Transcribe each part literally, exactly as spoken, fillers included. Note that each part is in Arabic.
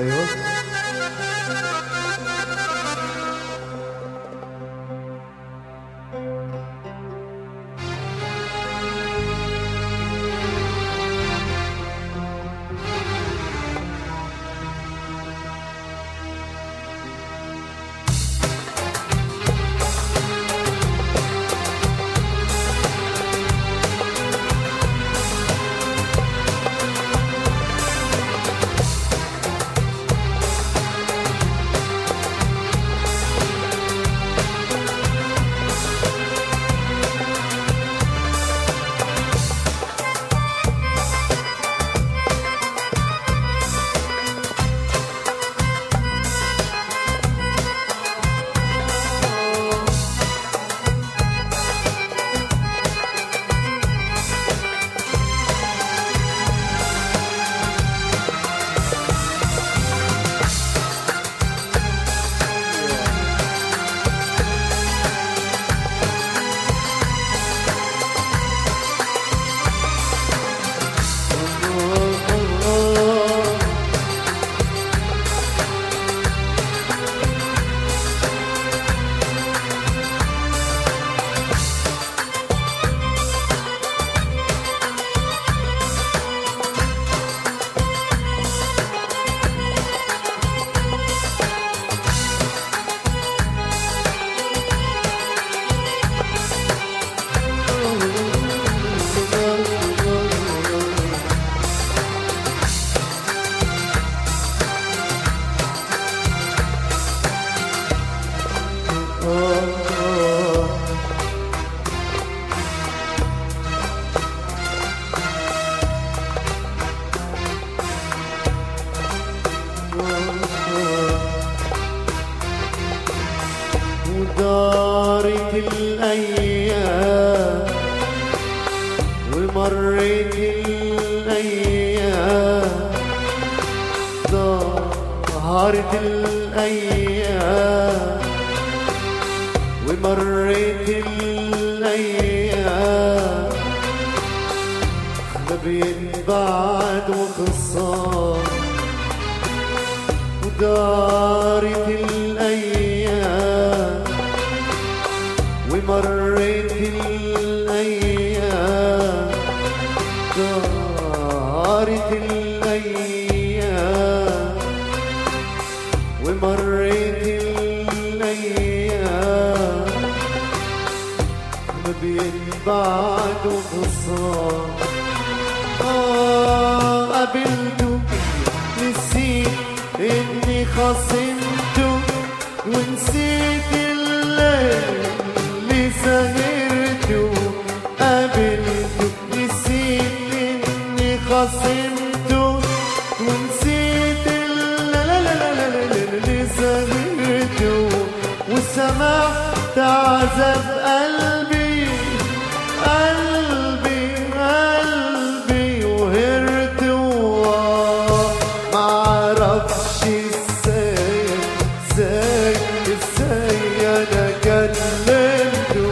ايوه ودارت الأيام ومرت الأيام ظهرت الأيام ومرت الأيام ما بينبعد وخصام ودارت الأيام ومرت الأيام دارت الأيام ومرت الأيام ما بينبعد وخصام آه قابلته نسيت إني خصمته ونسيت الليل اللي سهرته قابلته نسيت إني خصمته ونسيت اللي سهرته وسمعت عذاب قلبي قلبي قلبي وهرت ومعرفش ازاي ازاي ازاي انا كلمته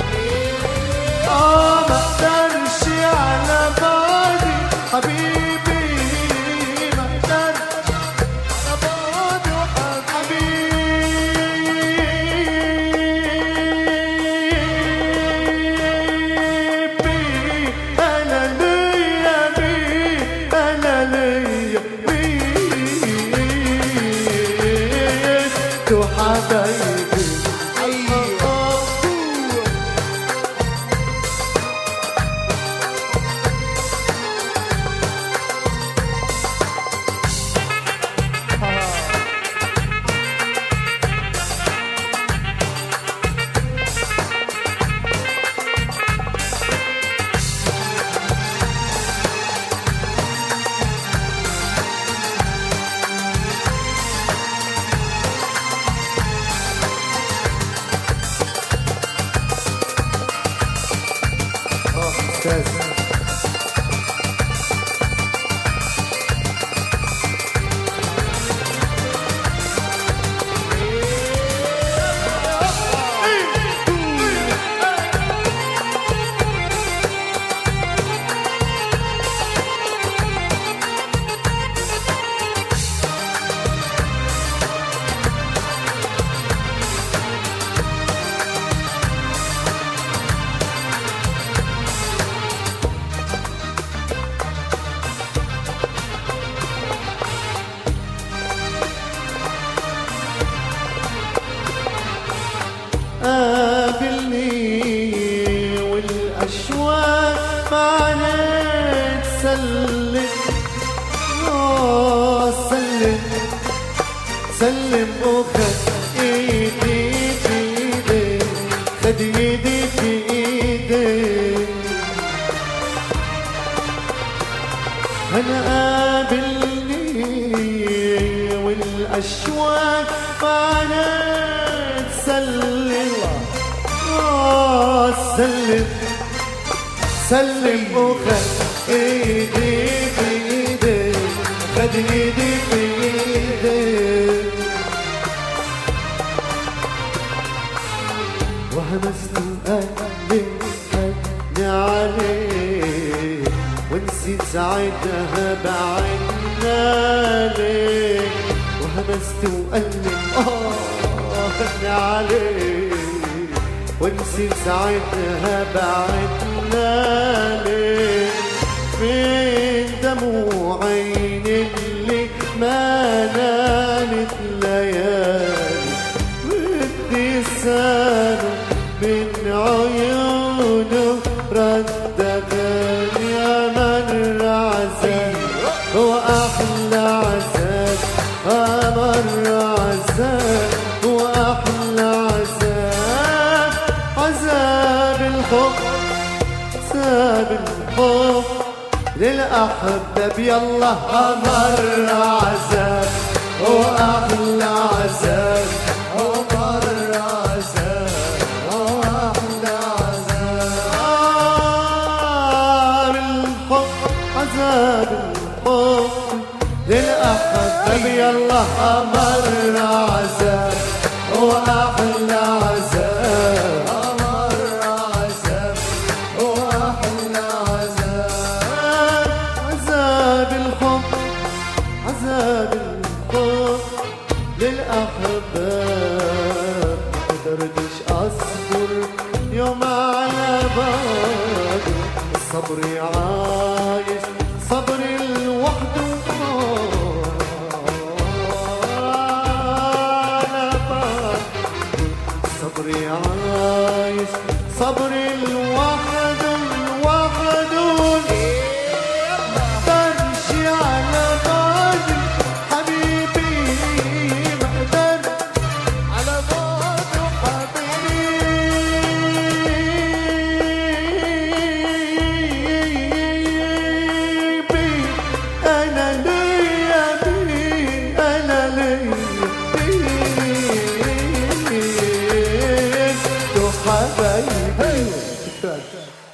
اه مقدرش على بعدي حبيبي مقدرش على بعدي وحبيبي انا ليا بيه انا ليا بيه تو حبايبي سلم وخد ايدي بايدي، خد ايدي بايدي. انا قابلني والاشواق معنا تسلم. آه سلم سلم وخد ايدي بايدي، خد ايدي بايدي. وهمست قلبي خدني عليه، ونسيت ساعتها بعدنا ليك. وهمست وقلبي اه خدني عليه، ونسيت ساعتها بعدنا ليك. فين دموع عيني اللي ما نالت ليالي، وابتسامة من عيونه رددني. يا من عذاب هو أحلى عذاب، أمر عذاب هو أحلى عذاب. عذاب الحب عذاب الحب للأحباب. يلا أمر عذاب هو أحلى عذاب، أمر عذاب هو أحلى عذاب. الحب عذاب الحب للأحباب. يلا أمر عذاب هو أحلى عذاب، أمر عذاب هو أحلى عذاب. عذاب الحب عذاب الحب للأحباب. مقدرتش أصبر يوم على بعد، الصبر عايش صبر لوحده. صبري عايش صبر لوحده لوحده. مقدرش على بعده حبيبي، مقدر على بعده حبيبي. أنا ليا بيه، أنا ليا بيه حبايبي.